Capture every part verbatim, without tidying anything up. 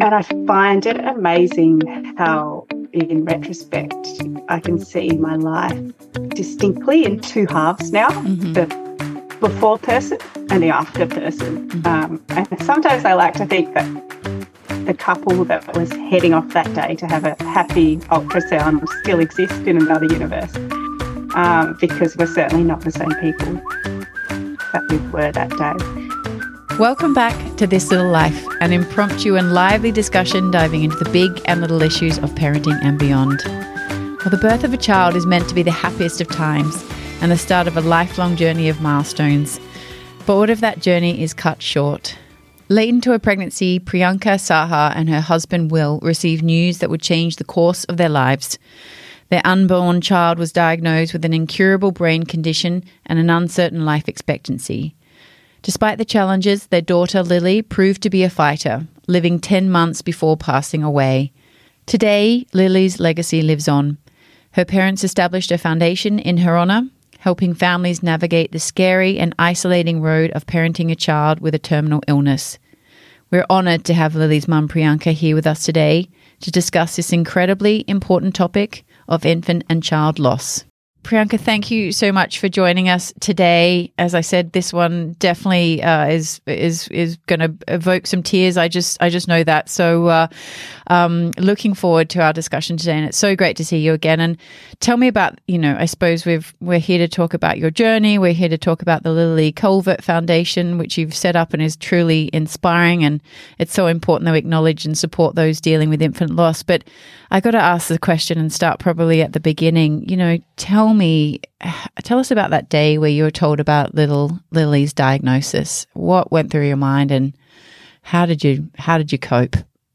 And I find it amazing how, in retrospect, I can see my life distinctly in two halves now, mm-hmm. the before person and the after person. Mm-hmm. Um, and sometimes I like to think that the couple that was heading off that day to have a happy ultrasound still exists in another universe, um, because we're certainly not the same people that we were that day. Welcome back to This Little Life, an impromptu and lively discussion diving into the big and little issues of parenting and beyond. Well, the birth of a child is meant to be the happiest of times and the start of a lifelong journey of milestones. But what if that journey is cut short? Late into her pregnancy, Priyanka Saha and her husband Will received news that would change the course of their lives. Their unborn child was diagnosed with an incurable brain condition and an uncertain life expectancy. Despite the challenges, their daughter Lily proved to be a fighter, living ten months before passing away. Today, Lily's legacy lives on. Her parents established a foundation in her honour, helping families navigate the scary and isolating road of parenting a child with a terminal illness. We're honoured to have Lily's mum Priyanka here with us today to discuss this incredibly important topic of infant and child loss. Priyanka, thank you so much for joining us today. As I said, this one definitely uh, is is is going to evoke some tears. I just I just know that. So, uh, um, looking forward to our discussion today, and it's so great to see you again. And tell me about, you know, I suppose we've we're here to talk about your journey. We're here to talk about the Lily Culvert Foundation, which you've set up and is truly inspiring. And it's so important that we acknowledge and support those dealing with infant loss. But I got to ask the question and start probably at the beginning. You know, tell me, tell us about that day where you were told about little Lily's diagnosis. What went through your mind, and how did you how did you cope?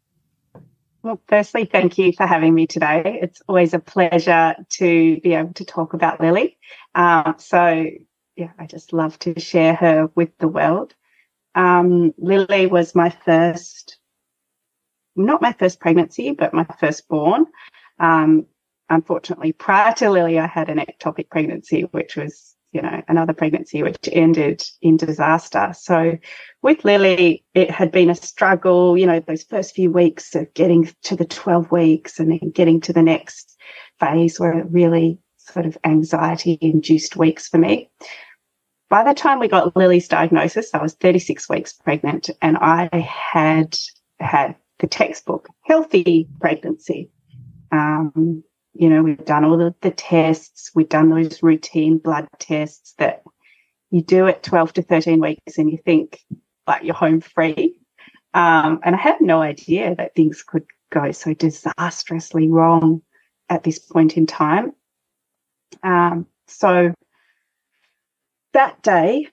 Well, firstly, thank you for having me today. It's always a pleasure to be able to talk about Lily. Um, so, yeah, I just love to share her with the world. Um, Lily was my first. Not my first pregnancy, but my firstborn. Um, unfortunately, prior to Lily, I had an ectopic pregnancy, which was, you know, another pregnancy which ended in disaster. So with Lily, it had been a struggle, you know, those first few weeks of getting to the twelve weeks and then getting to the next phase were really sort of anxiety-induced weeks for me. By the time we got Lily's diagnosis, I was thirty-six weeks pregnant, and I had had the textbook healthy pregnancy. Um, you know, we've done all the, the tests. We've done those routine blood tests that you do at twelve to thirteen weeks and you think like you're home free. Um, and I had no idea that things could go so disastrously wrong at this point in time. Um, so that day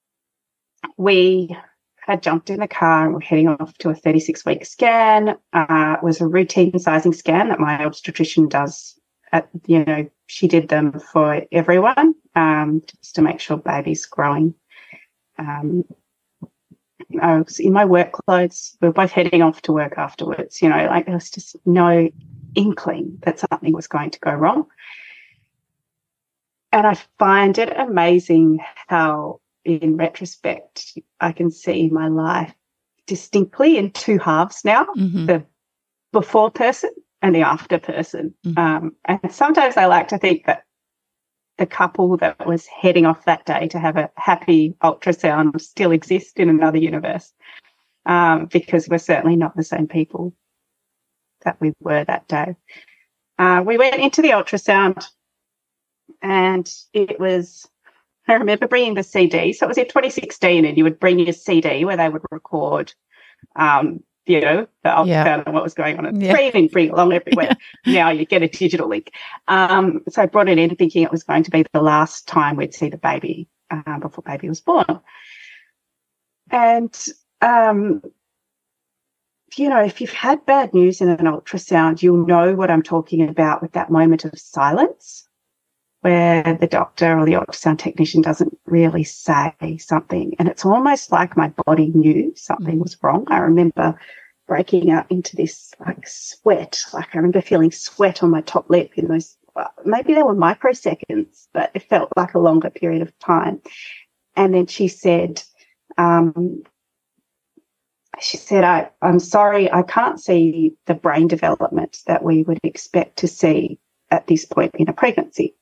we had jumped in the car and we're heading off to a thirty-six week scan. Uh, it was a routine sizing scan that my obstetrician does. At, you know, she did them for everyone, um, just to make sure baby's growing. Um, I was in my work clothes. We were both heading off to work afterwards. You know, like there was just no inkling that something was going to go wrong. And I find it amazing how, in retrospect, I can see my life distinctly in two halves now, mm-hmm. the before person and the after person. Mm-hmm. Um, and sometimes I like to think that the couple that was heading off that day to have a happy ultrasound still exists in another universe, um, because we're certainly not the same people that we were that day. Uh, we went into the ultrasound and it was... I remember bringing the C D. So it was in twenty sixteen, and you would bring your C D where they would record, um, you know, the ultrasound yeah. and what was going on. And yeah. bring, bring along everywhere. Yeah. Now you get a digital link. Um, so I brought it in thinking it was going to be the last time we'd see the baby uh, before baby was born. And, um, you know, if you've had bad news in an ultrasound, you'll know what I'm talking about with that moment of silence, where the doctor or the ultrasound technician doesn't really say something. And it's almost like my body knew something was wrong. I remember breaking out into this like sweat. Like I remember feeling sweat on my top lip in those, well, maybe they were microseconds, but it felt like a longer period of time. And then she said, um, she said, I, I'm sorry, I can't see the brain development that we would expect to see at this point in a pregnancy.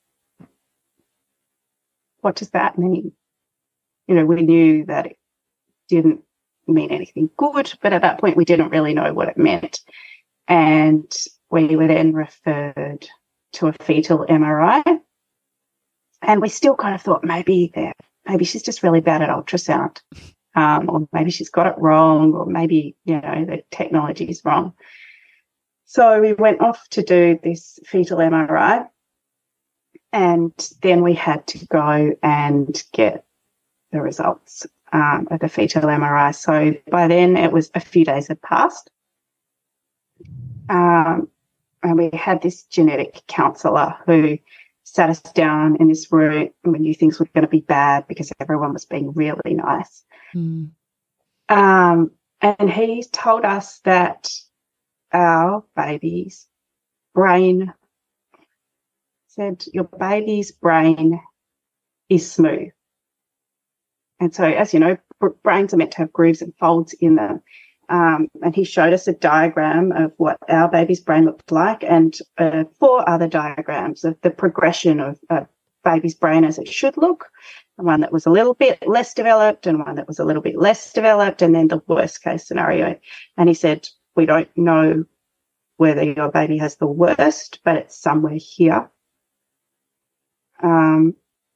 What does that mean? You know, we knew that it didn't mean anything good, but at that point we didn't really know what it meant. And we were then referred to a fetal M R I. And we still kind of thought maybe there, maybe she's just really bad at ultrasound, um, or maybe she's got it wrong, or maybe, you know, the technology is wrong. So we went off to do this fetal M R I, and then we had to go and get the results um, of the fetal M R I. So by then it was a few days had passed. Um, and we had this genetic counsellor who sat us down in this room and we knew things were going to be bad because everyone was being really nice. Mm. Um, and he told us that our baby's brain, said your baby's brain is smooth. And so, as you know, brains are meant to have grooves and folds in them. Um, and he showed us a diagram of what our baby's brain looked like and uh, four other diagrams of the progression of a baby's brain as it should look, one that was a little bit less developed and one that was a little bit less developed, and then the worst case scenario. And he said, we don't know whether your baby has the worst, but it's somewhere here. Um,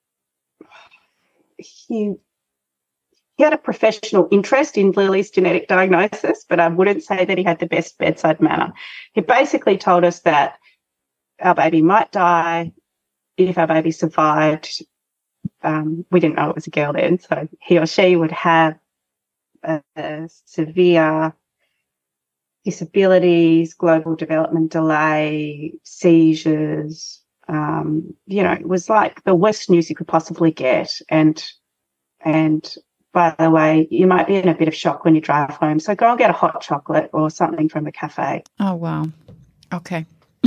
he He had a professional interest in Lily's genetic diagnosis, but I wouldn't say that he had the best bedside manner. He basically told us that our baby might die if our baby survived. Um, we didn't know it was a girl then, so he or she would have a, a severe disabilities, global development delay, seizures. Um, you know, it was like the worst news you could possibly get. And and by the way, you might be in a bit of shock when you drive home, so go and get a hot chocolate or something from the cafe. Oh, wow. Okay.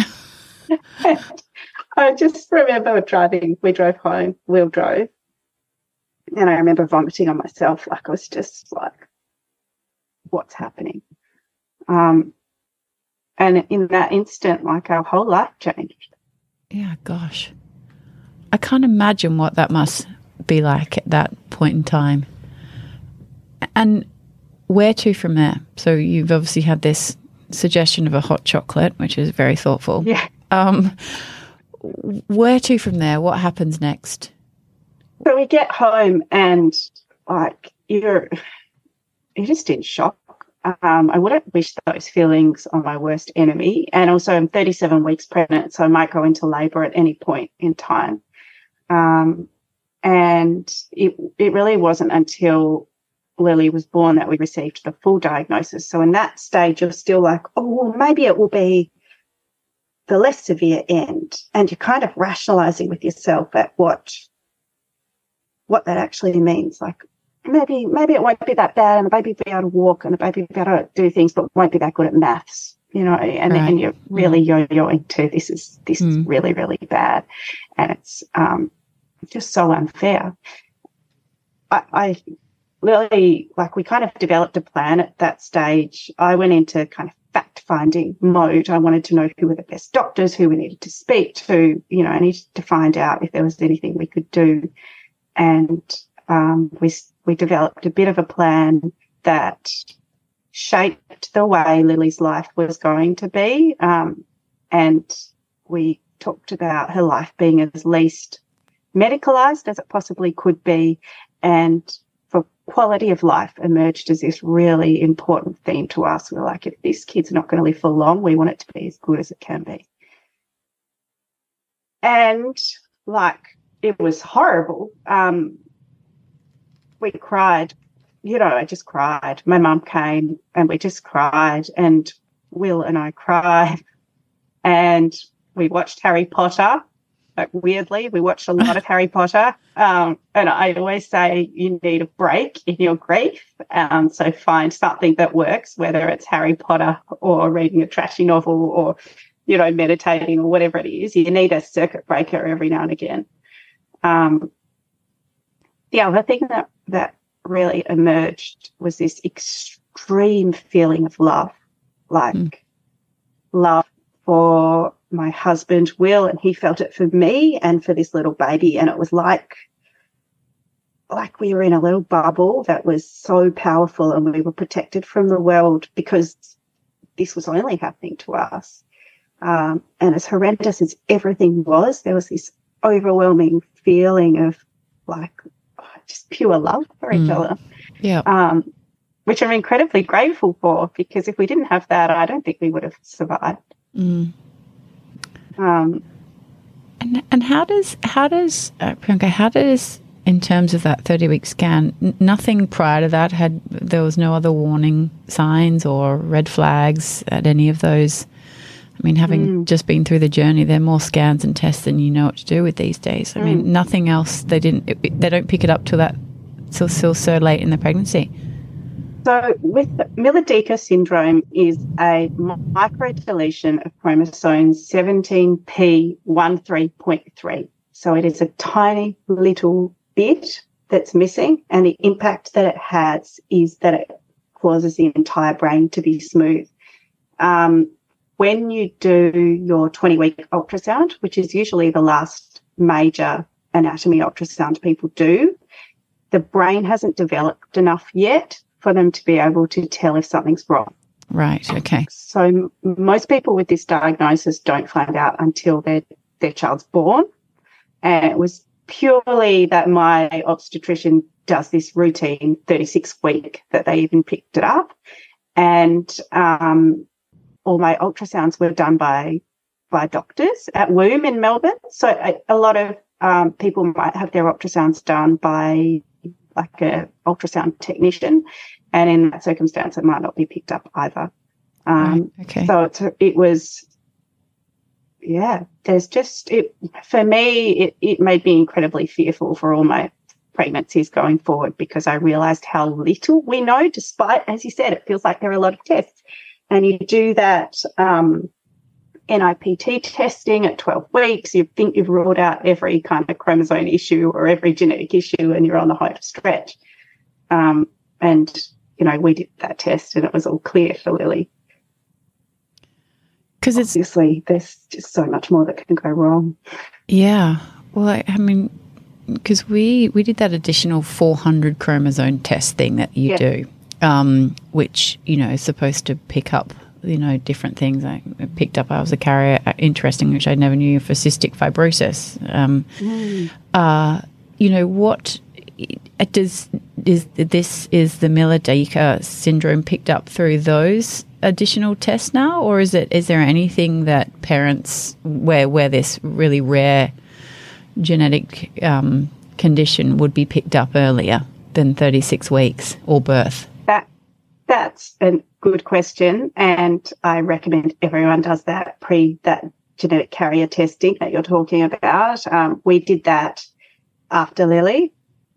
I just remember driving, we drove home, Will drove, and I remember vomiting on myself. Like, I was just like, what's happening? Um, and in that instant, like, our whole life changed. Yeah, gosh. I can't imagine what that must be like at that point in time. And where to from there? So you've obviously had this suggestion of a hot chocolate, which is very thoughtful. Yeah. Um, where to from there? What happens next? So we get home and, like, you're, you're just in shock. Um, I wouldn't wish those feelings on my worst enemy. And also I'm thirty-seven weeks pregnant, so I might go into labour at any point in time. Um, and it it really wasn't until Lily was born that we received the full diagnosis. So in that stage, you're still like, oh, well, maybe it will be the less severe end. And you're kind of rationalising with yourself at what, what that actually means. Like, maybe maybe it won't be that bad and the baby will be able to walk and the baby will be able to do things but won't be that good at maths, you know, and, right. and you're really yo-yoing to this is this mm. is really, really bad. And it's um, just so unfair. I, I Lily, like, we kind of developed a plan at that stage. I went into kind of fact-finding mode. I wanted to know who were the best doctors, who we needed to speak to. You know, I needed to find out if there was anything we could do. And um, we we developed a bit of a plan that shaped the way Lily's life was going to be. Um, and we talked about her life being as least medicalised as it possibly could be, and for quality of life emerged as this really important theme to us. We're like, if this kid's not going to live for long, we want it to be as good as it can be. And, like, it was horrible. Um, we cried. You know, I just cried. My mum came and we just cried, and Will and I cried, and we watched Harry Potter. Like, weirdly, we watched a lot of Harry Potter. Um, and I always say you need a break in your grief. Um, so find something that works, whether it's Harry Potter or reading a trashy novel or, you know, meditating or whatever it is. You need a circuit breaker every now and again. Um, the other thing that, that really emerged was this extreme extreme feeling of love, like mm. love for my husband, Will, and he felt it for me and for this little baby. And it was like, like we were in a little bubble that was so powerful, and we were protected from the world because this was only happening to us. Um, and as horrendous as everything was, there was this overwhelming feeling of like oh, just pure love for each mm. other. Yeah. Um, which I'm incredibly grateful for, because if we didn't have that, I don't think we would have survived. Mm. Um, and and how does how does uh, Priyanka, how does in terms of that thirty week scan, n- nothing prior to that had there was no other warning signs or red flags at any of those? I mean, having mm. just been through the journey, there are more scans and tests than you know what to do with these days. I mm. mean, nothing else. They didn't. It, they don't pick it up till that till still so late in the pregnancy. So with Miller-Dieker syndrome is a microdeletion of chromosome seventeen p thirteen point three. So it is a tiny little bit that's missing, and the impact that it has is that it causes the entire brain to be smooth. Um, when you do your twenty-week ultrasound, which is usually the last major anatomy ultrasound people do, the brain hasn't developed enough yet for them to be able to tell if something's wrong. Right, okay. So m- most people with this diagnosis don't find out until their, their child's born. And it was purely that my obstetrician does this routine thirty-six week that they even picked it up. And um, all my ultrasounds were done by by doctors at Womb in Melbourne. So a, a lot of um, people might have their ultrasounds done by like a ultrasound technician, and in that circumstance it might not be picked up either. Um, right, okay. So it's, it was, yeah, there's just, it for me, it, it made me incredibly fearful for all my pregnancies going forward, because I realised how little we know, despite, as you said, it feels like there are a lot of tests. And you do that um, N I P T testing at twelve weeks, you think you've ruled out every kind of chromosome issue or every genetic issue, and you're on the home stretch. Um, and, you know, we did that test and it was all clear for Lily. Because it's obviously there's just so much more that can go wrong. Yeah. Well, I, I mean, because we, we did that additional four hundred chromosome test thing that you yeah. do, um, which, you know, is supposed to pick up, you know, different things. I picked up I was a carrier, interesting, which I never knew, for cystic fibrosis. Um, mm. uh, you know, what does is this is the Miller-Dieker syndrome picked up through those additional tests now, or is it is there anything that parents where where this really rare genetic um, condition would be picked up earlier than thirty-six weeks or birth? That that's a good question, and I recommend everyone does that pre that genetic carrier testing that you're talking about. Um, we did that after Lily,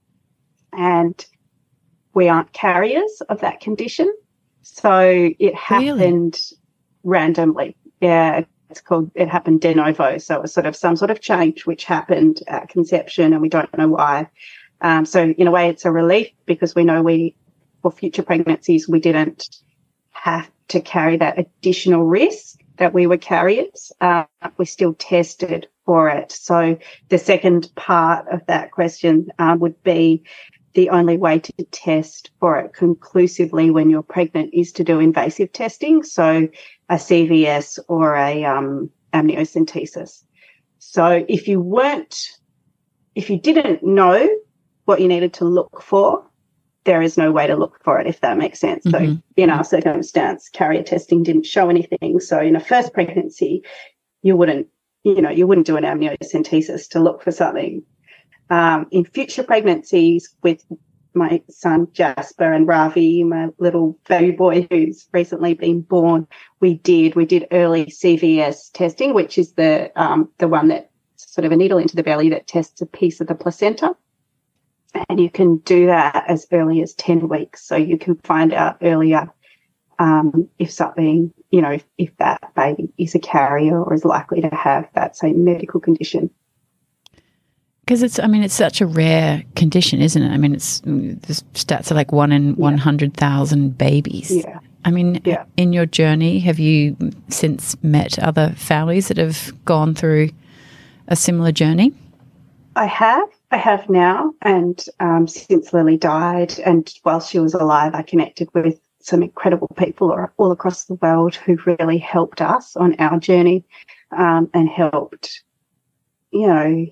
and we aren't carriers of that condition. So it happened really? randomly. Yeah, it's called, it happened de novo. So it was sort of some sort of change which happened at conception, and we don't know why. Um, so in a way it's a relief, because we know we, for future pregnancies, we didn't have to carry that additional risk that we were carriers. Uh, we still tested for it. So the second part of that question uh, would be, the only way to test for it conclusively when you're pregnant is to do invasive testing, so a C V S or a um, amniocentesis. So if you weren't, if you didn't know what you needed to look for, there is no way to look for it, if that makes sense. Mm-hmm. So in our circumstance, carrier testing didn't show anything. So in a first pregnancy, you wouldn't, you know, you wouldn't do an amniocentesis to look for something. Um, in future pregnancies with my son Jasper and Ravi, my little baby boy who's recently been born, we did we did early C V S testing, which is the um, the one that sort of a needle into the belly that tests a piece of the placenta, and you can do that as early as ten weeks, so you can find out earlier um, if something, you know, if, if that baby is a carrier or is likely to have that same medical condition. Because it's, I mean, it's such a rare condition, isn't it? I mean, it's the stats are like one in yeah. one hundred thousand babies. Yeah. I mean, yeah. in your journey, have you since met other families that have gone through a similar journey? I have. I have now. And um, since Lily died and while she was alive, I connected with some incredible people all across the world who really helped us on our journey um, and helped, you know,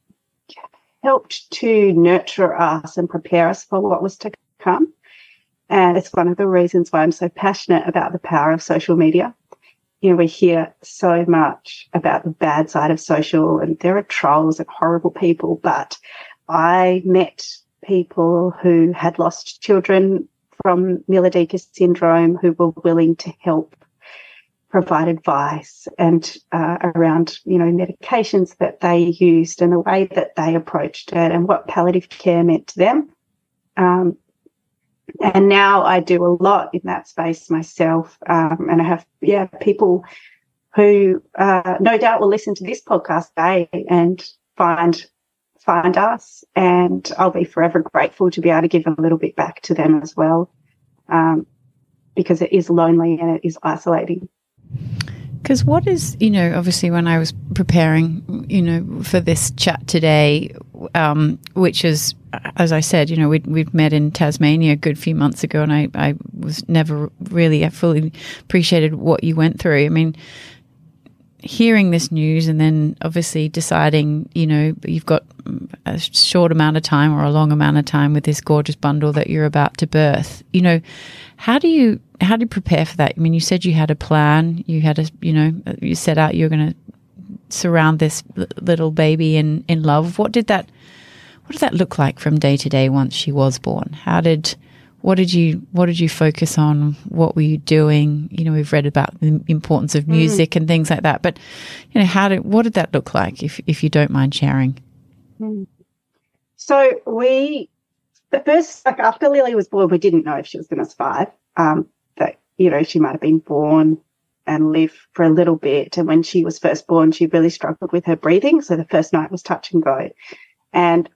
helped to nurture us and prepare us for what was to come. And it's one of the reasons why I'm so passionate about the power of social media. You know, we hear so much about the bad side of social, and there are trolls and horrible people, but I met people who had lost children from Miller-Dieker syndrome who were willing to help provide advice and uh, around, you know, medications that they used and the way that they approached it and what palliative care meant to them. Um, and now I do a lot in that space myself. Um, and I have, yeah, people who uh, no doubt will listen to this podcast today and find find us. And I'll be forever grateful to be able to give a little bit back to them as well, um, because it is lonely and it is isolating. Because what is, you know, obviously when I was preparing, you know, for this chat today, um, which is, as I said, you know, we'd, we'd met in Tasmania a good few months ago, and I, I was never really, I fully appreciated what you went through. I mean, hearing this news and then obviously deciding, you know, you've got a short amount of time or a long amount of time with this gorgeous bundle that you're about to birth, you know, how do you, how do you prepare for that? I mean, you said you had a plan, you had a, you know, you set out, you're going to surround this little baby in, in love. What did that, what did that look like from day to day once she was born? How did, what did you, what did you focus on? What were you doing? You know, we've read about the importance of music mm. and things like that, but, you know, how did, what did that look like, if, if you don't mind sharing? Mm. So we, the first, like after Lily was born, we didn't know if she was going to survive. Um, that, you know, she might have been born and live for a little bit. And when she was first born, she really struggled with her breathing. So the first night was touch and go. And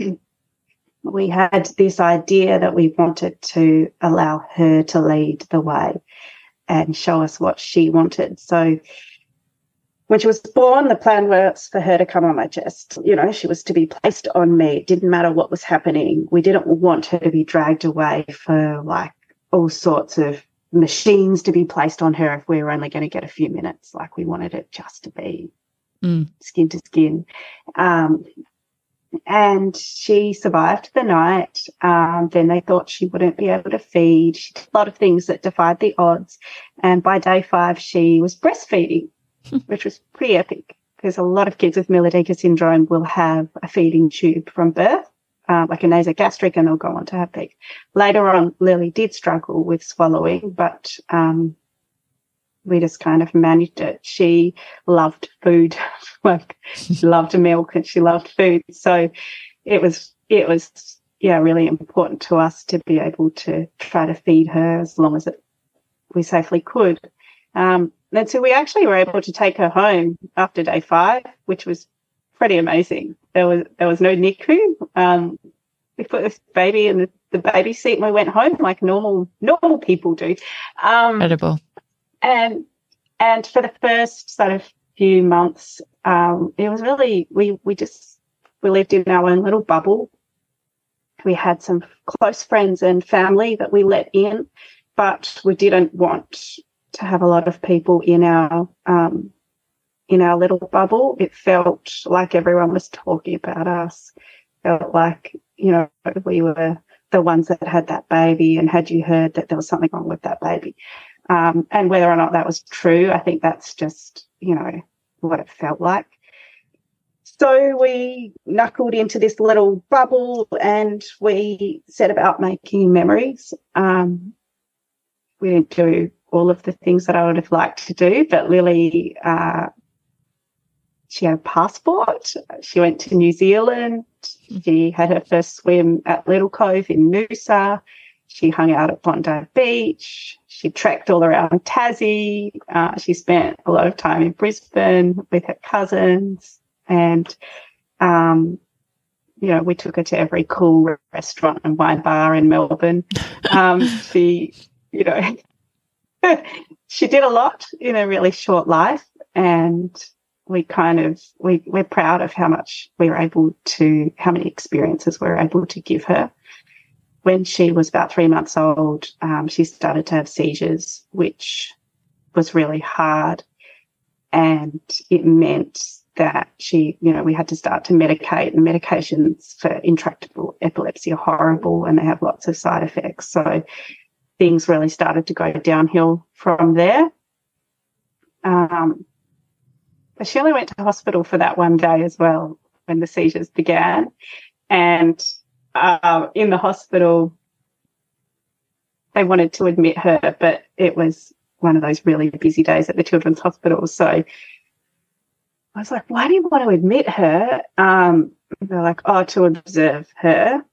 we had this idea that we wanted to allow her to lead the way and show us what she wanted. So when she was born, the plan was for her to come on my chest. You know, she was to be placed on me. It didn't matter what was happening. We didn't want her to be dragged away for like all sorts of machines to be placed on her if we were only going to get a few minutes. Like we wanted it just to be mm. skin to skin. Um, and she survived the night. Um, then they thought she wouldn't be able to feed. She did a lot of things that defied the odds. And by day five, she was breastfeeding, which was pretty epic because a lot of kids with Miller-Dieker syndrome will have a feeding tube from birth, uh, like a nasogastric, and they'll go on to have peak. Later on, Lily did struggle with swallowing, but um, we just kind of managed it. She loved food, like she loved milk and she loved food. So it was, it was, yeah, really important to us to be able to try to feed her as long as it, we safely could. Um, and so we actually were able to take her home after day five, which was pretty amazing. There was there was no N I C U. Um, we put this baby in the, the baby seat and we went home like normal normal people do. Um, Incredible. And and for the first sort of few months, um, it was really we we just we lived in our own little bubble. We had some close friends and family that we let in, but we didn't want to have a lot of people in our um, in our little bubble. It felt like everyone was talking about us. Felt like, you know, we were the ones that had that baby, and had you heard that there was something wrong with that baby? Um, and whether or not that was true, I think that's just, you know, what it felt like. So we knuckled into this little bubble and we set about making memories. Um, we didn't do all of the things that I would have liked to do, but Lily, uh, she had a passport. She went to New Zealand. She had her first swim at Little Cove in Noosa. She hung out at Bondi Beach. She trekked all around Tassie. Uh, she spent a lot of time in Brisbane with her cousins. And um, you know, we took her to every cool restaurant and wine bar in Melbourne. Um, she, you know, she did a lot in a really short life, and we kind of, we, we're proud of how much we were able to, how many experiences we were able to give her. When she was about three months old, um, she started to have seizures, which was really hard. And it meant that she, you know, we had to start to medicate, and medications for intractable epilepsy are horrible and they have lots of side effects. So things really started to go downhill from there. Um, but she only went to hospital for that one day as well when the seizures began. And uh, in the hospital, they wanted to admit her, but it was one of those really busy days at the Children's Hospital. So I was like, why do you want to admit her? Um, they're like, oh, to observe her.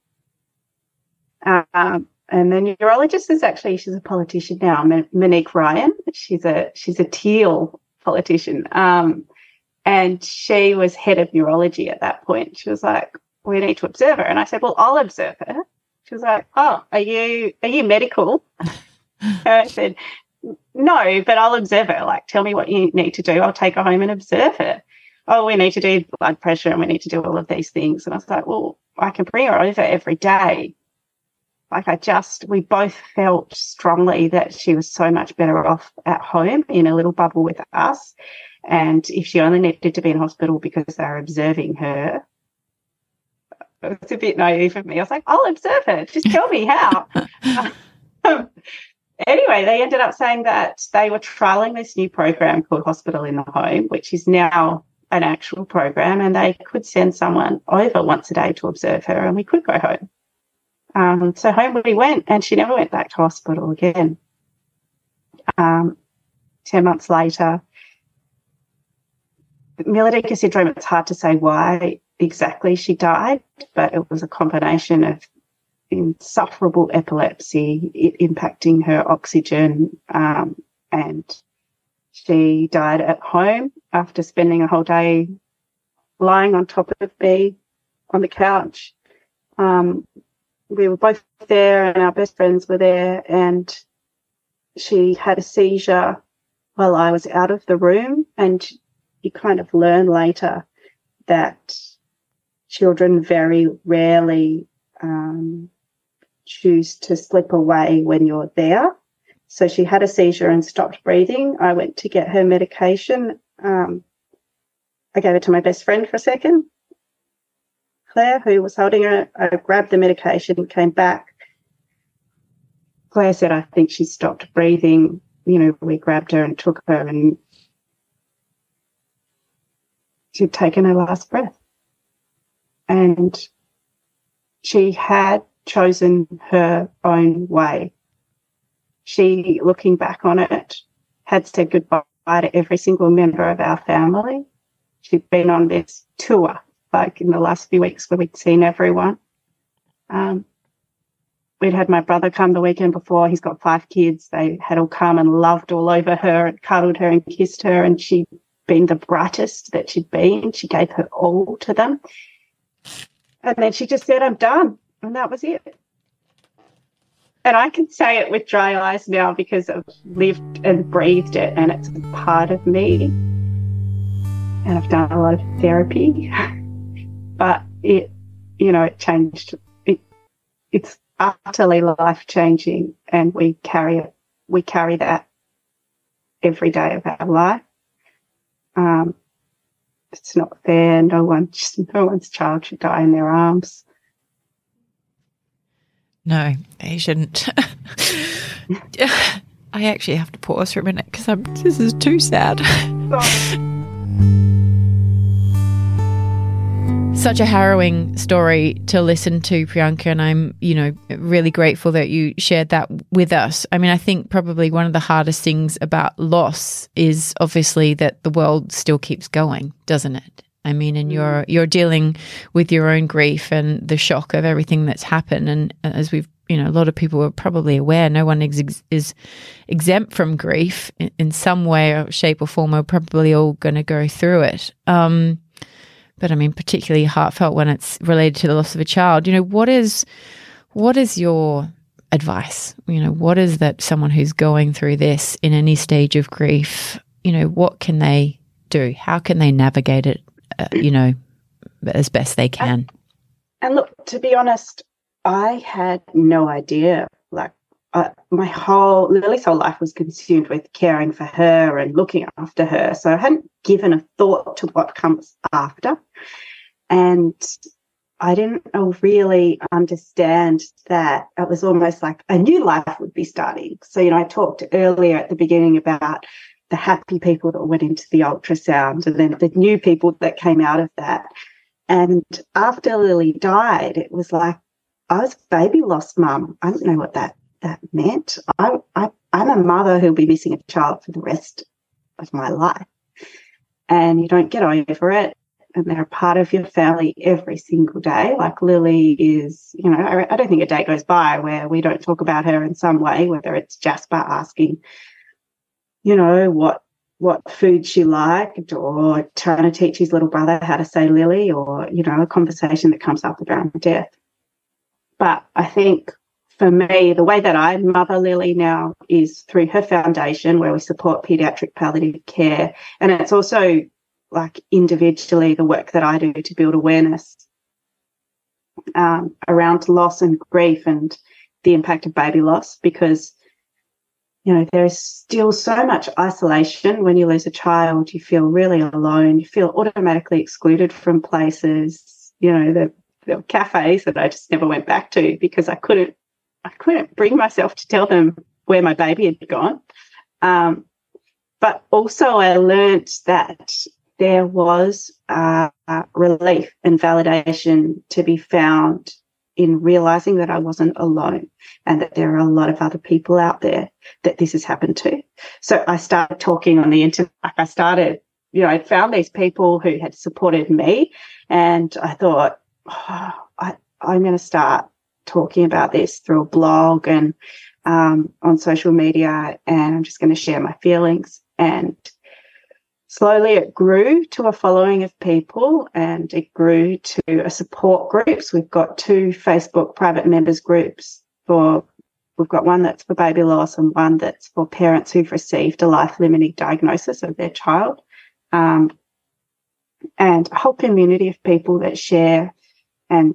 Um, and the neurologist is actually, she's a politician now, Monique Ryan. She's a she's a Teal politician. Um, and she was head of neurology at that point. She was like, we need to observe her. And I said, well, I'll observe her. She was like, oh, are you are you medical? And I said, no, but I'll observe her. Like, tell me what you need to do. I'll take her home and observe her. Oh, we need to do blood pressure and we need to do all of these things. And I was like, well, I can bring her over every day. Like, I just, we both felt strongly that she was so much better off at home in a little bubble with us. And if she only needed to be in hospital because they were observing her, it was a bit naive of me. I was like, I'll observe her. Just tell me how. um, Anyway, they ended up saying that they were trialling this new program called Hospital in the Home, which is now an actual program, and they could send someone over once a day to observe her, and we could go home. Um, so home we went, and she never went back to hospital again. Um, ten months later, Miller-Dieker syndrome, it's hard to say why exactly she died, but it was a combination of insufferable epilepsy, it impacting her oxygen, um, and she died at home after spending a whole day lying on top of me on the couch. Um, we were both there and our best friends were there, and she had a seizure while I was out of the room, and you kind of learn later that children very rarely um, choose to slip away when you're there. So she had a seizure and stopped breathing. I went to get her medication. Um, I gave it to my best friend for a second, Claire, who was holding her. I grabbed the medication, came back. Claire said, I think she stopped breathing. You know, we grabbed her and took her, and she'd taken her last breath. And she had chosen her own way. She, looking back on it, had said goodbye to every single member of our family. She'd been on this tour, like in the last few weeks where we'd seen everyone. Um, we'd had my brother come the weekend before. He's got five kids. They had all come and loved all over her and cuddled her and kissed her, and she'd been the brightest that she'd been. She gave her all to them. And then she just said, I'm done. And that was it. And I can say it with dry eyes now because I've lived and breathed it, and it's a part of me. And I've done a lot of therapy. But it, you know, it changed. It, it's utterly life-changing, and we carry it. We carry that every day of our life. Um, it's not fair. No one, no one's child should die in their arms. No, he shouldn't. I actually have to pause for a minute because I'm. This is too sad. Such a harrowing story to listen to, Priyanka, and I'm, you know, really grateful that you shared that with us. I mean, I think probably one of the hardest things about loss is obviously that the world still keeps going, doesn't it? I mean, and you're you're dealing with your own grief and the shock of everything that's happened. And as we've, you know, a lot of people are probably aware, no one ex- is exempt from grief in, in some way or shape or form. We're probably all going to go through it. Um, but I mean, particularly heartfelt when it's related to the loss of a child. You know, what is what is your advice? You know, what is that someone who's going through this in any stage of grief, you know, what can they do? How can they navigate it, uh, you know, as best they can? And, and look, to be honest, I had no idea. Like, uh, my whole, Lily's whole life was consumed with caring for her and looking after her. So I hadn't given a thought to what comes after. And I didn't really understand that it was almost like a new life would be starting. So, you know, I talked earlier at the beginning about the happy people that went into the ultrasound and then the new people that came out of that. And after Lily died, it was like, I was a baby loss mum. I didn't know what that, that meant. I, I, I'm a mother who'll be missing a child for the rest of my life. And you don't get over it. And they're a part of your family every single day. Like Lily is, you know, I, I don't think a day goes by where we don't talk about her in some way, whether it's Jasper asking, you know, what what food she liked, or trying to teach his little brother how to say Lily, or, you know, a conversation that comes up around death. But I think for me, the way that I mother Lily now is through her foundation, where we support paediatric palliative care. And it's also like individually the work that I do to build awareness um, around loss and grief and the impact of baby loss, because, you know, there's still so much isolation when you lose a child. You feel really alone. You feel automatically excluded from places. You know, the, the cafes that I just never went back to because I couldn't, I couldn't bring myself to tell them where my baby had gone. Um, but also I learned that there was uh, relief and validation to be found in realizing that I wasn't alone and that there are a lot of other people out there that this has happened to. So I started talking on the internet. I started, you know, I found these people who had supported me, and I thought, oh, I, I'm going to start talking about this through a blog and um, on social media, and I'm just going to share my feelings. And slowly it grew to a following of people, and it grew to a support groups. We've got two Facebook private members groups for, we've got one that's for baby loss and one that's for parents who've received a life-limiting diagnosis of their child. Um, and a whole community of people that share and,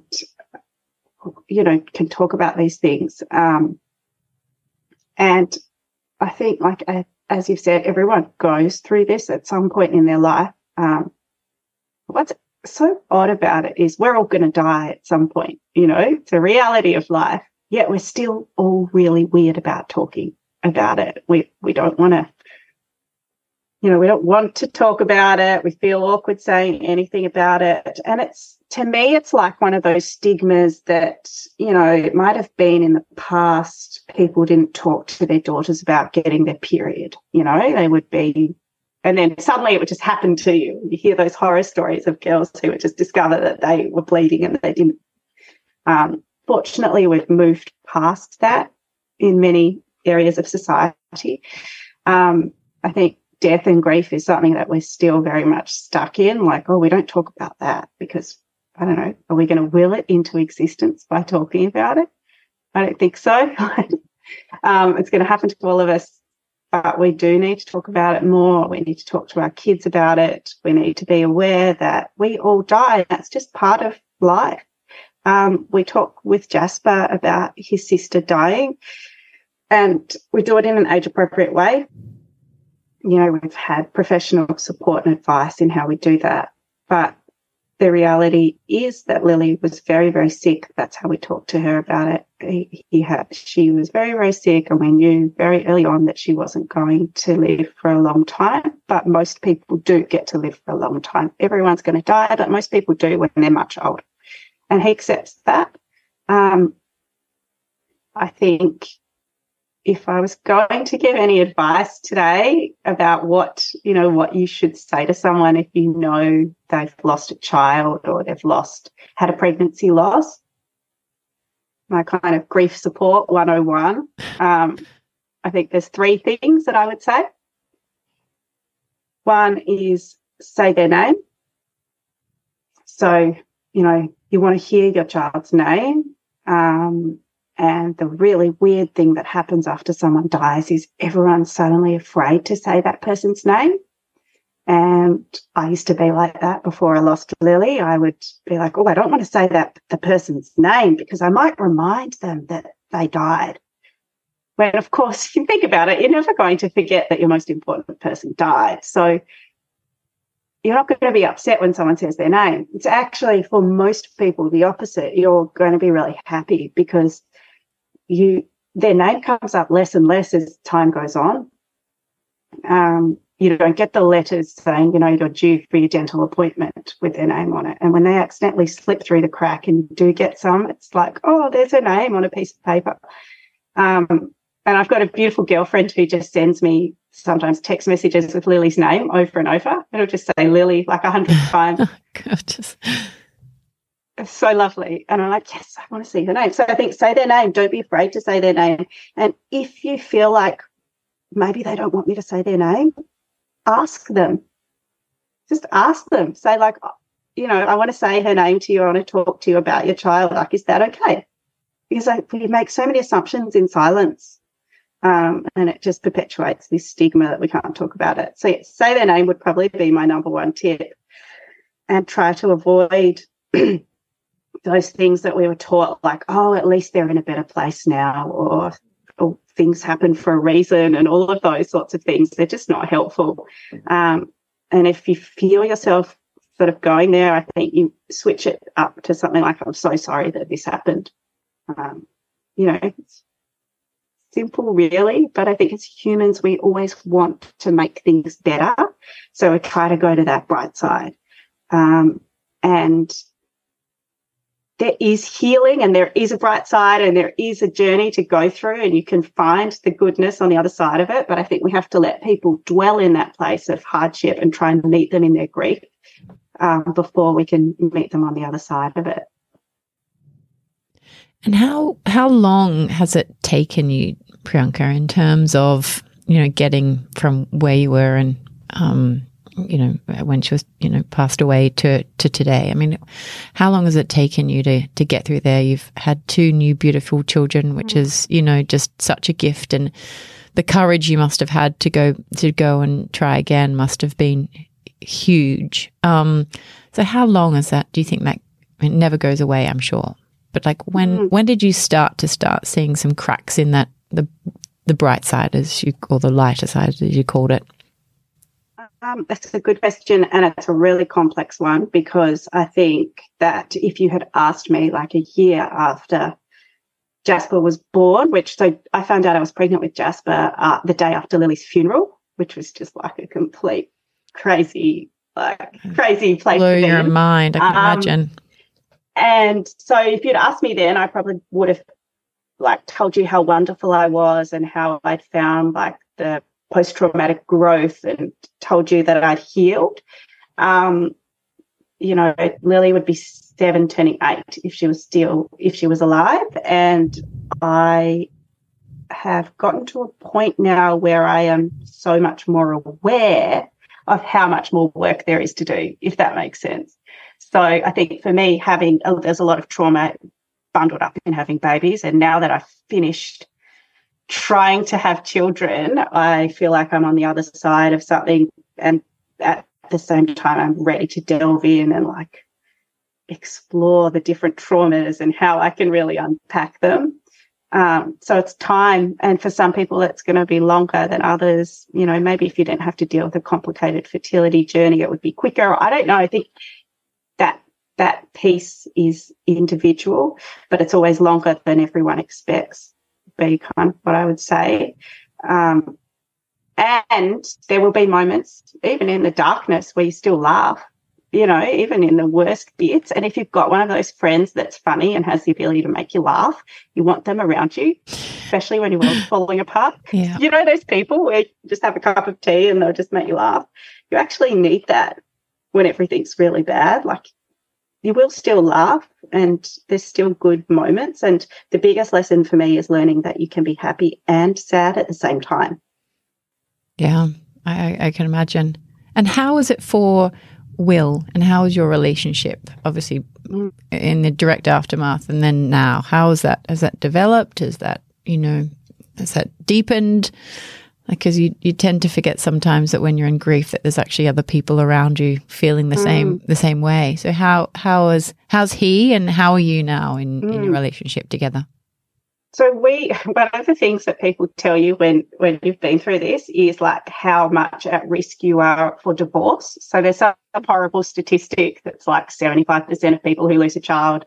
you know, can talk about these things. Um, and I think, like a as you've said, everyone goes through this at some point in their life. Um, what's so odd about it is we're all going to die at some point, you know, it's a reality of life, yet we're still all really weird about talking about it. We, we don't want to, you know, we don't want to talk about it. We feel awkward saying anything about it. And it's, to me, it's like one of those stigmas that, you know, it might have been in the past, people didn't talk to their daughters about getting their period, you know, they would be, and then suddenly it would just happen to you. You hear those horror stories of girls who would just discover that they were bleeding and they didn't. Um, fortunately, we've moved past that in many areas of society. Um, I think death and grief is something that we're still very much stuck in, like, oh, we don't talk about that because, I don't know, are we going to will it into existence by talking about it? I don't think so. um, it's going to happen to all of us, but we do need to talk about it more. We need to talk to our kids about it. We need to be aware that we all die. That's just part of life. Um, we talk with Jasper about his sister dying, and we do it in an age-appropriate way. You know, we've had professional support and advice in how we do that, but the reality is that Lily was very, very sick. That's how we talked to her about it. He, he had, she was very, very sick, and we knew very early on that she wasn't going to live for a long time, but most people do get to live for a long time. Everyone's going to die, but most people do when they're much older. And he accepts that. Um, I think if I was going to give any advice today about what, you know, what you should say to someone if you know they've lost a child or they've lost, had a pregnancy loss, my kind of grief support one oh one, um, I think there's three things that I would say. One is say their name. So, you know, you want to hear your child's name. Um, and the really weird thing that happens after someone dies is everyone's suddenly afraid to say that person's name. And I used to be like that before I lost Lily. I would be like, oh, I don't want to say that the person's name because I might remind them that they died. When, of course, if you think about it, you're never going to forget that your most important person died. So you're not going to be upset when someone says their name. It's actually, for most people, the opposite. You're going to be really happy because you their name comes up less and less as time goes on. Um, you don't get the letters saying, you know, you're due for your dental appointment with their name on it. And when they accidentally slip through the crack and you do get some, it's like, oh, there's her name on a piece of paper. Um, and I've got a beautiful girlfriend who just sends me sometimes text messages with Lily's name over and over. It'll just say Lily like a hundred times. Oh, gorgeous. It's so lovely. And I'm like, yes, I want to see her name. So I think say their name. Don't be afraid to say their name. And if you feel like maybe they don't want me to say their name, ask them. Just ask them. Say like, you know, I want to say her name to you. I want to talk to you about your child. Like, is that okay? Because like, we make so many assumptions in silence. Um, and it just perpetuates this stigma that we can't talk about it. So yeah, say their name would probably be my number one tip. And try to avoid those things that we were taught, like, oh, at least they're in a better place now, or, or things happen for a reason, and all of those sorts of things. They're just not helpful. Um, and if you feel yourself sort of going there, I think you switch it up to something like, I'm so sorry that this happened. Um, you know, it's simple really, but I think as humans, we always want to make things better. So we try to go to that bright side. Um, and there is healing and there is a bright side and there is a journey to go through, and you can find the goodness on the other side of it. But I think we have to let people dwell in that place of hardship and try and meet them in their grief um, before we can meet them on the other side of it. And how how long has it taken you, Priyanka, in terms of, you know, getting from where you were and, um, you know, when she was, you know, passed away to, to today? I mean, how long has it taken you to, to get through there? You've had two new beautiful children, which mm. is, you know, just such a gift, and the courage you must have had to go to go and try again must have been huge. Um, so how long is that? Do you think that it never goes away? I'm sure. But like when mm. when did you start to start seeing some cracks in that, the the bright side, as you, or the lighter side as you called it? Um, that's a good question, and it's a really complex one, because I think that if you had asked me like a year after Jasper was born, which so I found out I was pregnant with Jasper uh, the day after Lily's funeral, which was just like a complete crazy, like crazy place Blew to be your in. mind, I can um, imagine. And so if you'd asked me then, I probably would have like told you how wonderful I was and how I'd found like the post-traumatic growth and told you that I'd healed. Um, you know, Lily would be seven turning eight if she was still, if she was alive. And I have gotten to a point now where I am so much more aware of how much more work there is to do, if that makes sense. So I think for me, having oh, there's a lot of trauma bundled up in having babies, and now that I've finished trying to have children, I feel like I'm on the other side of something, and at the same time I'm ready to delve in and like explore the different traumas and how I can really unpack them. Um, so it's time, and for some people it's going to be longer than others. You know, maybe if you didn't have to deal with a complicated fertility journey, it would be quicker. I don't know. I think that that piece is individual, but it's always longer than everyone expects, be kind of what I would say. Um, and there will be moments, even in the darkness, where you still laugh, you know, even in the worst bits. And if you've got one of those friends that's funny and has the ability to make you laugh, you want them around you, especially when your world's falling apart. Yeah. You know those people where you just have a cup of tea and they'll just make you laugh? You actually need that when everything's really bad. Like, you will still laugh and there's still good moments. And the biggest lesson for me is learning that you can be happy and sad at the same time. Yeah, I, I can imagine. And how is it for Will, and how was your relationship? Obviously, mm. in the direct aftermath, and then now, how has that has that developed? Has that you know has that deepened? Because you, you tend to forget sometimes that when you're in grief, that there's actually other people around you feeling the mm. same the same way. So how how is how's he, and how are you now in, mm. in your relationship together? So we, one of the things that people tell you when, when you've been through this is like how much at risk you are for divorce. So there's some horrible statistic that's like seventy-five percent of people who lose a child,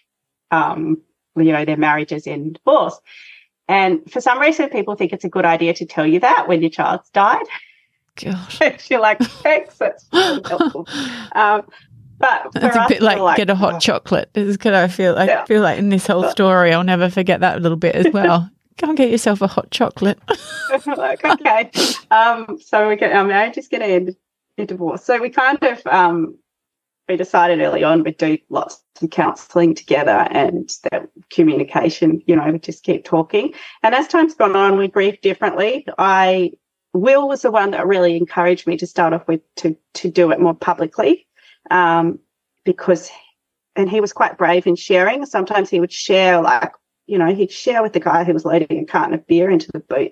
um, you know, their marriages end divorce. And for some reason, people think it's a good idea to tell you that when your child's died. Gosh. You're like, thanks, that's really helpful. Um, But it's a bit like, like get a hot oh. chocolate. This is good. I feel I yeah. feel like in this whole story, I'll never forget that little bit as well. Go and get yourself a hot chocolate. Like, okay. Um, so we get our marriage is going to end in divorce. So we kind of um, we decided early on we'd do lots of counselling together, and that communication. You know, we just keep talking. And as time's gone on, we grieve differently. I Will was the one that really encouraged me to start off with to to do it more publicly. Um, because, and he was quite brave in sharing. Sometimes he would share, like, you know, he'd share with the guy who was loading a carton of beer into the boot.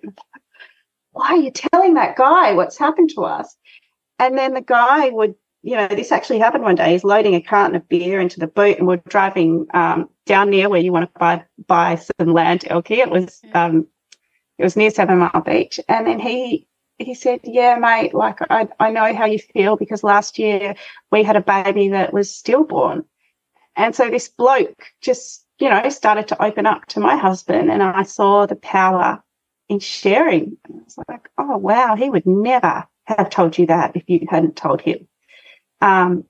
Why are you telling that guy what's happened to us? And then the guy would, you know, this actually happened one day. He's loading a carton of beer into the boot, and we're driving um, down near where you want to buy buy some land, Elkie. It was um, it was near Seven Mile Beach, and then he. He said, yeah, mate, like I, I know how you feel because last year we had a baby that was stillborn. And so this bloke just, you know, started to open up to my husband, and I saw the power in sharing. And I was like, oh, wow, he would never have told you that if you hadn't told him. Um.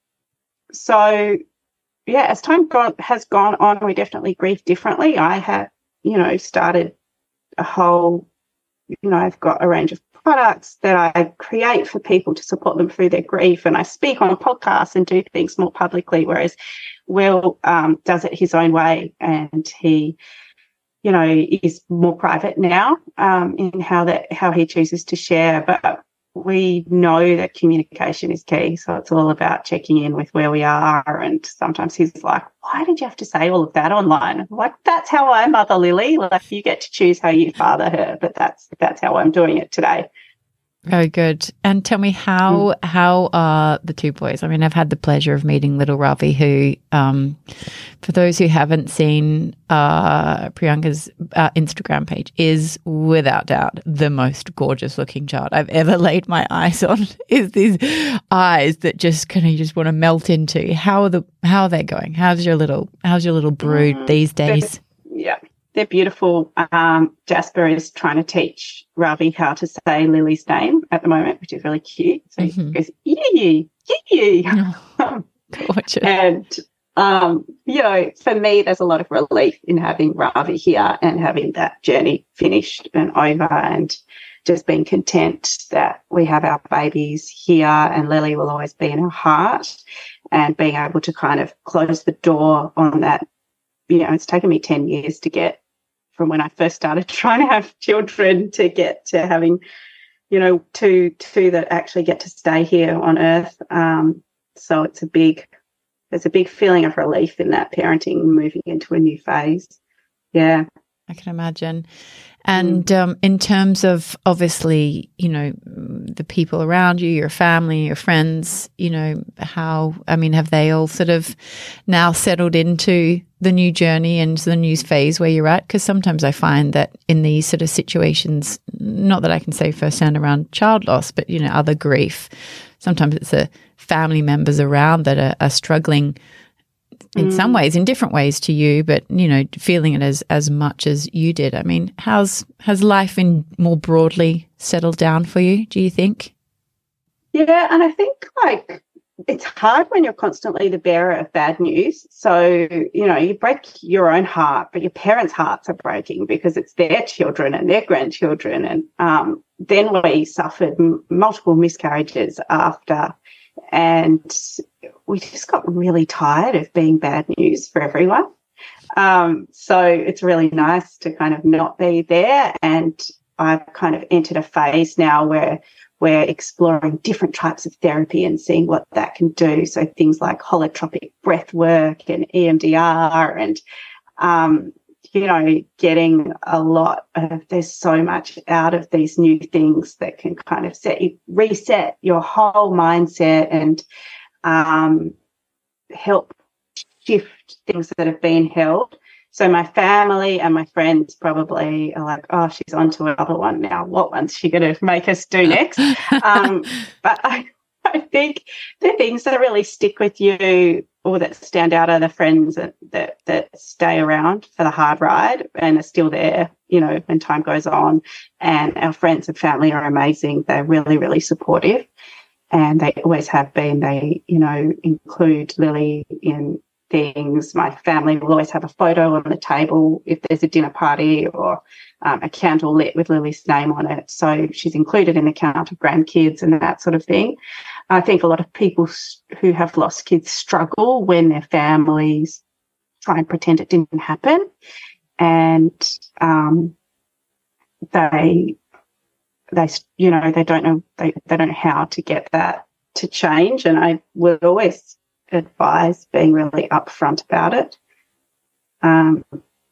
So, yeah, as time gone, has gone on, we definitely grieve differently. I have, you know, started a whole, you know, I've got a range of products that I create for people to support them through their grief, and I speak on podcasts and do things more publicly, whereas Will um, does it his own way, and he, you know, is more private now um, in how that how he chooses to share. But we know that communication is key, so it's all about checking in with where we are. And sometimes he's like, why did you have to say all of that online? I'm like, that's how I mother Lily. Like, you get to choose how you father her, but that's that's how I'm doing it today. Very good. And tell me, how mm. how are the two boys? I mean, I've had the pleasure of meeting little Ravi, who, um, for those who haven't seen uh, Priyanka's uh, Instagram page, is without doubt the most gorgeous looking child I've ever laid my eyes on. Is these eyes that just kind of just want to melt into. How are the how are they going? How's your little how's your little brood mm. these days? Yeah. They're beautiful. Um, Jasper is trying to teach Ravi how to say Lily's name at the moment, which is really cute. So mm-hmm. he goes, yee, yee, oh, gorgeous. And, um, you know, for me, there's a lot of relief in having Ravi here and having that journey finished and over, and just being content that we have our babies here, and Lily will always be in our heart, and being able to kind of close the door on that. You know, it's taken me ten years to get from when I first started trying to have children to get to having, you know, two two that actually get to stay here on Earth. Um, so it's a big, there's a big feeling of relief in that parenting, moving into a new phase. Yeah. I can imagine. And mm. um, in terms of, obviously, you know, the people around you, your family, your friends, you know, how, I mean, have they all sort of now settled into the new journey and the new phase where you're at? Because sometimes I find that in these sort of situations, not that I can say firsthand around child loss, but, you know, other grief, sometimes it's the family members around that are, are struggling in mm. some ways, in different ways to you, but, you know, feeling it as, as much as you did. I mean, how's, has life in more broadly settled down for you, do you think? Yeah, and I think, like, it's hard when you're constantly the bearer of bad news. So, you know, you break your own heart, but your parents' hearts are breaking because it's their children and their grandchildren. And um, then we suffered m- multiple miscarriages after, and we just got really tired of being bad news for everyone. Um, so it's really nice to kind of not be there. And I've kind of entered a phase now where we're exploring different types of therapy and seeing what that can do. So things like holotropic breath work and E M D R and, um, you know, getting a lot of, there's so much out of these new things that can kind of set you, reset your whole mindset and um, help shift things that have been held. So my family and my friends probably are like, oh, she's on to another one now. What one's she going to make us do next? um, but I, I think the things that really stick with you or that stand out are the friends that, that that stay around for the hard ride and are still there, you know, when time goes on. And our friends and family are amazing. They're really, really supportive, and they always have been. They, you know, include Lily in things. My family will always have a photo on the table if there's a dinner party or um, a candle lit with Lily's name on it. So she's included in the count of grandkids and that sort of thing. I think a lot of people who have lost kids struggle when their families try and pretend it didn't happen, and um, they, they, you know, they don't know they, they don't know how to get that to change. And I would always advise being really upfront about it. Um,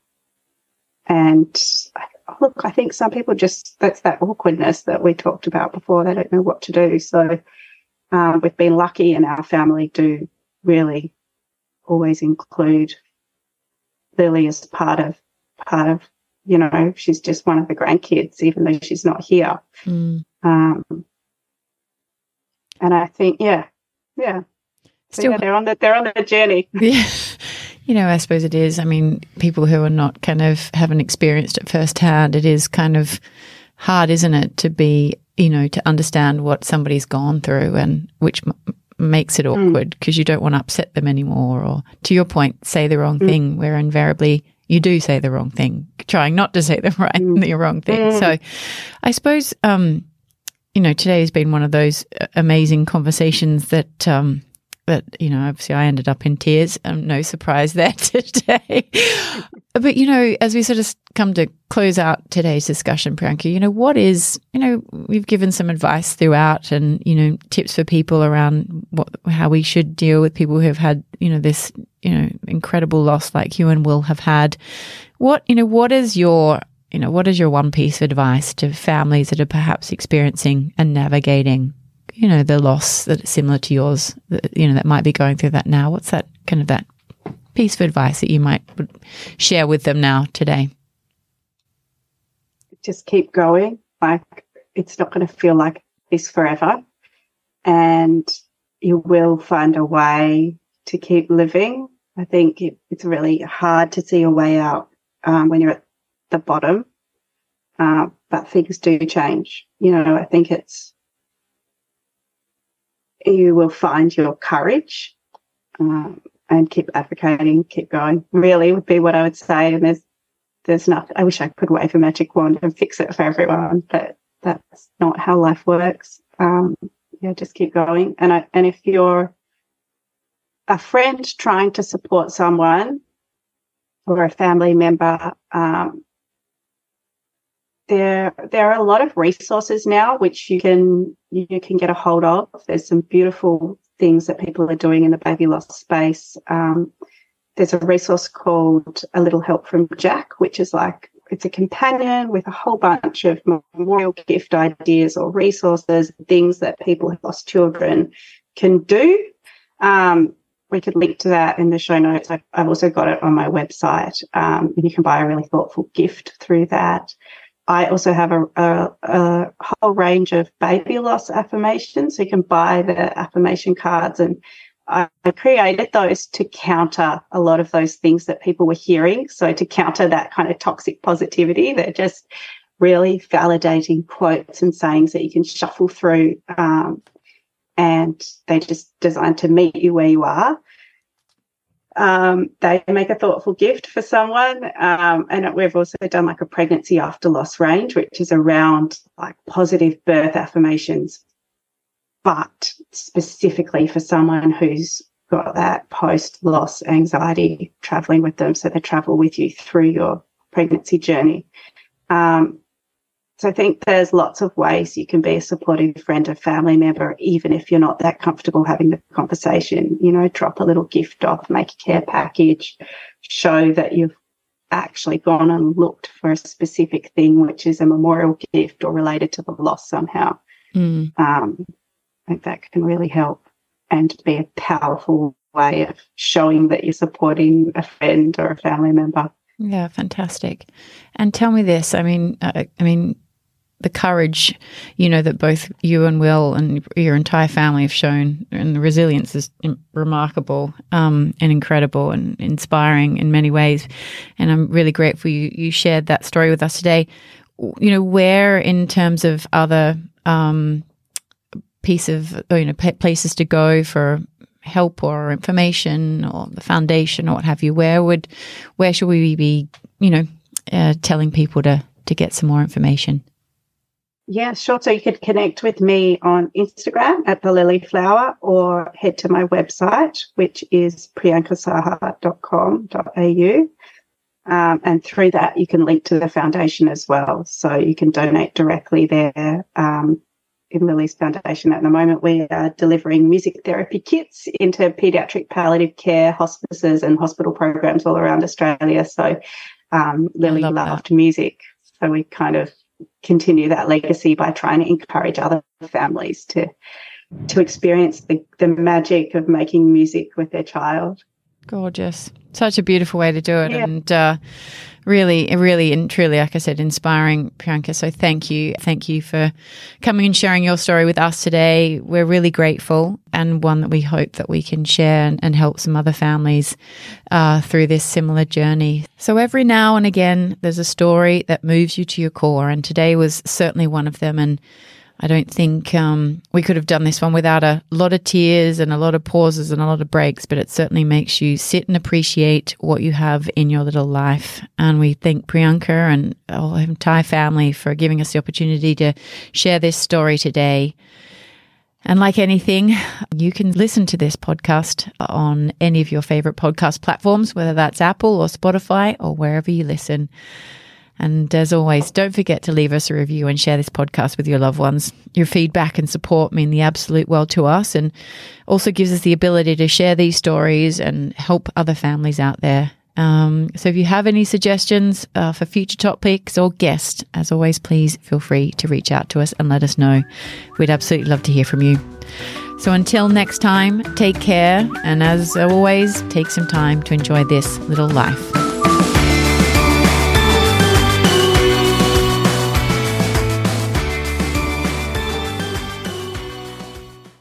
and look, I think some people just, that's that awkwardness that we talked about before. They don't know what to do. So um, we've been lucky, and our family do really always include Lily as part of, part of, you know, she's just one of the grandkids, even though she's not here. Mm. Um, and I think, yeah, yeah. So Still, yeah, they're on the they're on the journey. Yeah, you know, I suppose it is. I mean, people who are not kind of haven't experienced it firsthand, it is kind of hard, isn't it, to be, you know, to understand what somebody's gone through, and which m- makes it awkward because mm. you don't want to upset them anymore, or to your point, say the wrong mm. thing, where invariably you do say the wrong thing, trying not to say the right, mm. the wrong thing. Mm. So, I suppose, um, you know, today has been one of those amazing conversations that. Um, But, you know, obviously I ended up in tears. Um, no surprise there today. But, you know, as we sort of come to close out today's discussion, Priyanka, you know, what is, you know, we've given some advice throughout and, you know, tips for people around what, how we should deal with people who have had, you know, this, you know, incredible loss like you and Will have had. What, you know, what is your, you know, what is your one piece of advice to families that are perhaps experiencing and navigating, you know, the loss that is similar to yours, that, you know, that might be going through that now? What's that kind of that piece of advice that you might share with them now today? Just keep going. Like, it's not going to feel like this forever, and you will find a way to keep living. I think it, it's really hard to see a way out um, when you're at the bottom, uh, but things do change. You know, I think it's, you will find your courage um, and keep advocating, keep going, really would be what I would say. And there's there's nothing, I wish I could wave a magic wand and fix it for everyone, but that's not how life works. Um, yeah, just keep going. And I, and if you're a friend trying to support someone or a family member, um, There, there are a lot of resources now which you can you can get a hold of. There's some beautiful things that people are doing in the baby loss space. Um, there's a resource called A Little Help from Jack, which is like, it's a companion with a whole bunch of memorial gift ideas or resources, things that people who lost children can do. Um, we could link to that in the show notes. I've, I've also got it on my website, um, and you can buy a really thoughtful gift through that. I also have a, a, a whole range of baby loss affirmations. So you can buy the affirmation cards, and I created those to counter a lot of those things that people were hearing. So to counter that kind of toxic positivity, they're just really validating quotes and sayings that you can shuffle through, um, and they're just designed to meet you where you are. Um, they make a thoughtful gift for someone. Um, and we've also done like a pregnancy after loss range, which is around like positive birth affirmations, but specifically for someone who's got that post-loss anxiety traveling with them. So they travel with you through your pregnancy journey. Um, So I think there's lots of ways you can be a supportive friend or family member, even if you're not that comfortable having the conversation. You know, drop a little gift off, make a care package, show that you've actually gone and looked for a specific thing, which is a memorial gift or related to the loss somehow. Mm. Um, I think that can really help and be a powerful way of showing that you're supporting a friend or a family member. Yeah, fantastic. And tell me this, I mean, uh, I mean, the courage, you know, that both you and Will and your entire family have shown, and the resilience is remarkable um, and incredible and inspiring in many ways. And I'm really grateful you, you shared that story with us today. You know, where in terms of other um, piece of, you know, places to go for help or information or the foundation or what have you, where would, where should we be, you know, uh, telling people to, to get some more information? Yeah, sure. So you could connect with me on Instagram at the Lily Flower, or head to my website, which is priyanka saha dot com dot a u. Um, and through that, you can link to the foundation as well. So you can donate directly there. Um, in Lily's foundation at the moment, we are delivering music therapy kits into paediatric palliative care hospices and hospital programs all around Australia. So um, Lily loved that. Music. So we kind of continue that legacy by trying to encourage other families to to experience the, the magic of making music with their child. Gorgeous. Such a beautiful way to do it. Yeah. And uh, really, really and truly, like I said, inspiring, Priyanka. So thank you. Thank you for coming and sharing your story with us today. We're really grateful, and one that we hope that we can share and, and help some other families uh, through this similar journey. So every now and again, there's a story that moves you to your core, and today was certainly one of them. And I don't think um, we could have done this one without a lot of tears and a lot of pauses and a lot of breaks, but it certainly makes you sit and appreciate what you have in your little life. And we thank Priyanka and our entire family for giving us the opportunity to share this story today. And like anything, you can listen to this podcast on any of your favorite podcast platforms, whether that's Apple or Spotify or wherever you listen. And as always, don't forget to leave us a review and share this podcast with your loved ones. Your feedback and support mean the absolute world to us, and also gives us the ability to share these stories and help other families out there. Um, so if you have any suggestions uh, for future topics or guests, as always, please feel free to reach out to us and let us know. We'd absolutely love to hear from you. So until next time, take care. And as always, take some time to enjoy this little life.